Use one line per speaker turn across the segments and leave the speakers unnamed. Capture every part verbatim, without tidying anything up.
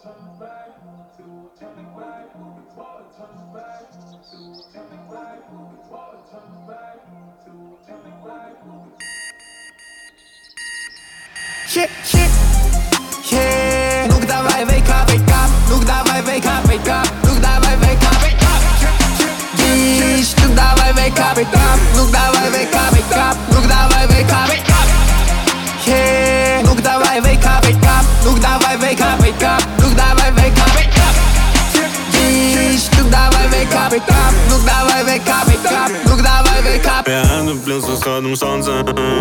Shit, shit, yeah. Ну-ка давай, wake up, wake up. Ну-ка давай, wake up, wake up. Ну-ка давай, wake up, wake up. Дичь, ну-ка давай, wake up, wake up. Ну-ка давай, wake up, wake up. Ну-ка давай, wake up, wake up. Yeah. Ну-ка давай, wake up, wake up. Ну-ка давай, wake up, wake up. Ну-ка давай, wake up, wake up. Дичь, ну-ка давай, wake up, wake up. Ну-ка давай, wake up, wake up. Ну-ка давай, wake up.
Я влюблен с восходом солнца.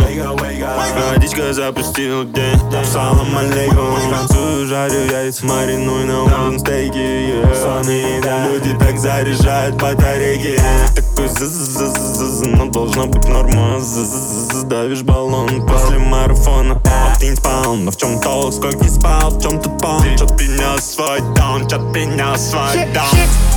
Водичка запустила день. Салам алейкум. Французы жарю яйца, мариную на ужин стейки, yeah. Сонные, да, люди так заряжают батарейки. Такой з-з-з-з-з, но должна быть норма. З-з-з-з, давишь баллон после марафона. А ты не спал, но в чем толк, сколько не спал, в чем тут пал. Чё ты принес свой даун, чё ты принес свой даун.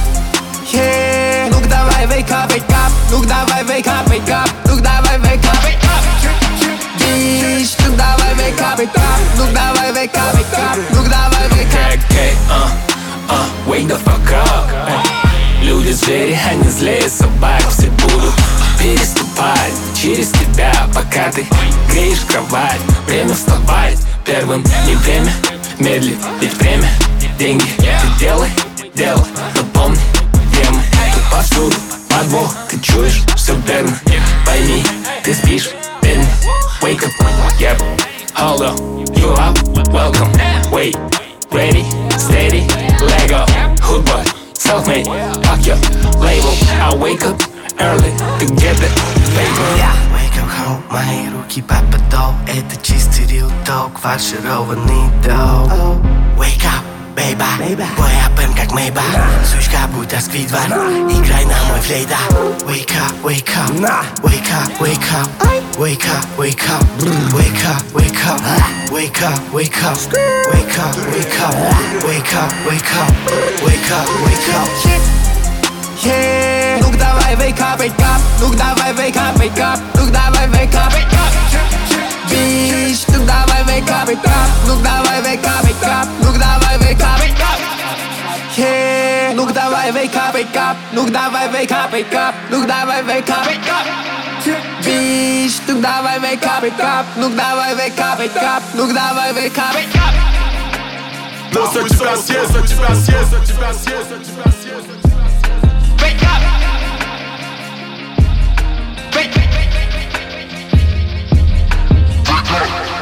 Yeah, ну-ка давай, wake up, wake up. Ну-ка давай, wake up, wake up. Ну-ка давай, wake up, wake up. Дичь, ну-ка давай, wake up, wake up. Ну-ка давай, wake up, wake up. Ну-ка давай, wake up.
Okay, okay, uh, uh, wake the fuck up. Люди звери, они злее собак. Все будут переступать через тебя, пока ты греешь кровать. Время вставать первым, не время медлить, ведь время, деньги. Ты делай, делай, но помни, где мы. Тут повсюду подвох, ты чуешь, все верно. Пойми, ты спишь, верно. Wake up, yep, hold up, you up, welcome. Wait, ready, steady, Lego. Hood boy, self-made, fuck your label. I wake up early to get the paper.
Я wake up home, мои руки под подол. Это чистый real talk, фаршированный доп. Wake up, baby, твой апен как мейба. Сучка будто сквидвар, играй на мой флейда. Wake up, wake up, wake up, wake up. Wake up, wake up, wake up, wake up. Wake up, wake up, wake up, wake up. Wake up, wake up, wake up, wake up.
Yeah, ну-ка давай, wake up, wake up. Ну-ка давай, wake up, wake up. Ну-ка давай, wake up, wake up. Bitch, ну-ка давай, wake up, wake up. Ну-ка давай, wake up, wake up. Ну-ка давай, wake up, wake up. Yeah, ну-ка давай, wake up, wake up. Ну-ка давай, wake up, wake up. Ну-ка давай, wake up, wake up. Bitch, ну-ка давай, wake up, wake up. Ну-ка давай, wake up, wake up. Ну-ка давай, wake up, wake up.
Но за тебя съест, за тебя съест, за тебя съест, за тебя съест.
Wake up. Wake up.